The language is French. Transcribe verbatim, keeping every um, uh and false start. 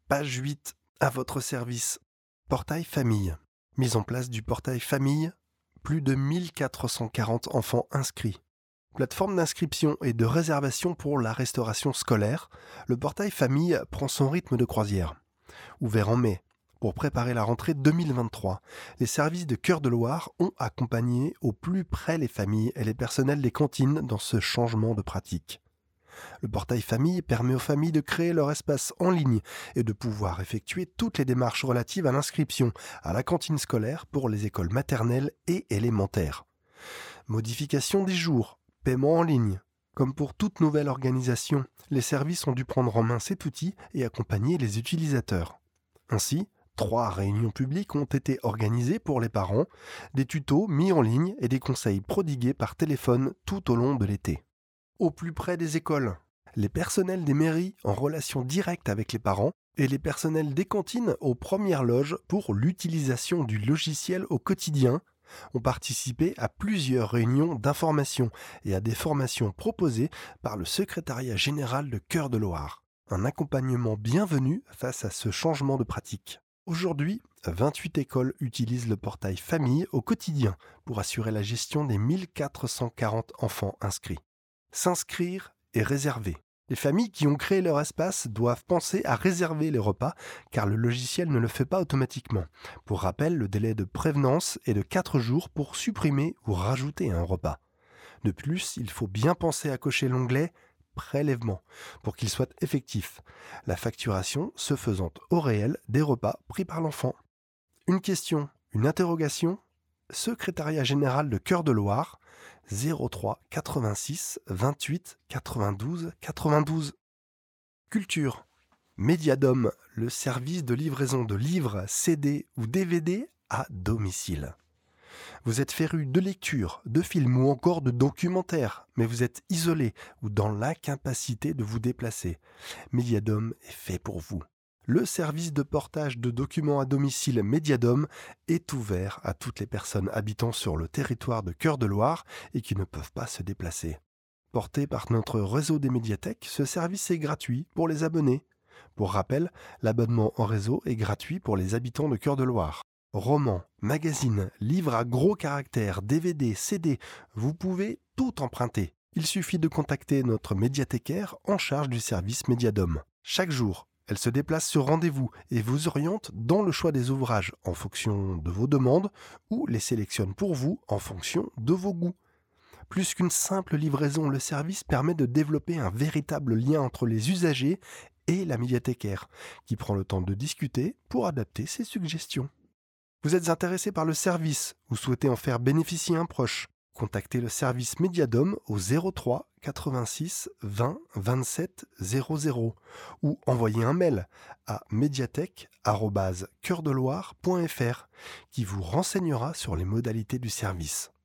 Page huit, à votre service. Portail famille. Mise en place du portail famille, plus de mille quatre cent quarante enfants inscrits. Plateforme d'inscription et de réservation pour la restauration scolaire, le portail famille prend son rythme de croisière. Ouvert en mai, pour préparer la rentrée deux mille vingt-trois, les services de Cœur de Loire ont accompagné au plus près les familles et les personnels des cantines dans ce changement de pratique. Le portail famille permet aux familles de créer leur espace en ligne et de pouvoir effectuer toutes les démarches relatives à l'inscription à la cantine scolaire pour les écoles maternelles et élémentaires. Modification des jours, paiement en ligne. Comme pour toute nouvelle organisation, les services ont dû prendre en main cet outil et accompagner les utilisateurs. Ainsi, trois réunions publiques ont été organisées pour les parents, des tutos mis en ligne et des conseils prodigués par téléphone tout au long de l'été. Au plus près des écoles, les personnels des mairies en relation directe avec les parents et les personnels des cantines aux premières loges pour l'utilisation du logiciel au quotidien ont participé à plusieurs réunions d'information et à des formations proposées par le secrétariat général de Cœur de Loire. Un accompagnement bienvenu face à ce changement de pratique. Aujourd'hui, vingt-huit écoles utilisent le portail famille au quotidien pour assurer la gestion des mille quatre cent quarante enfants inscrits. S'inscrire et réserver. Les familles qui ont créé leur espace doivent penser à réserver les repas car le logiciel ne le fait pas automatiquement. Pour rappel, le délai de prévenance est de quatre jours pour supprimer ou rajouter un repas. De plus, il faut bien penser à cocher l'onglet « Prélèvement » pour qu'il soit effectif, la facturation se faisant au réel des repas pris par l'enfant. Une question, une interrogation ? Secrétariat général de Cœur de Loire, zéro trois quatre-vingt-six vingt-huit quatre-vingt-douze quatre-vingt-douze. Culture. Mediadom, le service de livraison de livres, C D ou D V D à domicile. Vous êtes féru de lecture, de films ou encore de documentaires, mais vous êtes isolé ou dans l'incapacité de vous déplacer. Mediadom est fait pour vous. Le service de portage de documents à domicile Mediadom est ouvert à toutes les personnes habitant sur le territoire de Cœur de Loire et qui ne peuvent pas se déplacer. Porté par notre réseau des médiathèques, ce service est gratuit pour les abonnés. Pour rappel, l'abonnement en réseau est gratuit pour les habitants de Cœur de Loire. Romans, magazines, livres à gros caractères, D V D, C D, vous pouvez tout emprunter. Il suffit de contacter notre médiathécaire en charge du service Mediadom. Chaque jour, elle se déplace sur rendez-vous et vous oriente dans le choix des ouvrages en fonction de vos demandes ou les sélectionne pour vous en fonction de vos goûts. Plus qu'une simple livraison, le service permet de développer un véritable lien entre les usagers et la médiathécaire, qui prend le temps de discuter pour adapter ses suggestions. Vous êtes intéressé par le service ou souhaitez en faire bénéficier un proche ? Contactez le service Mediadom au zéro trois quatre-vingt-six vingt vingt-sept zéro zéro ou envoyez un mail à médiathèque arobase cœur de loire point f r qui vous renseignera sur les modalités du service.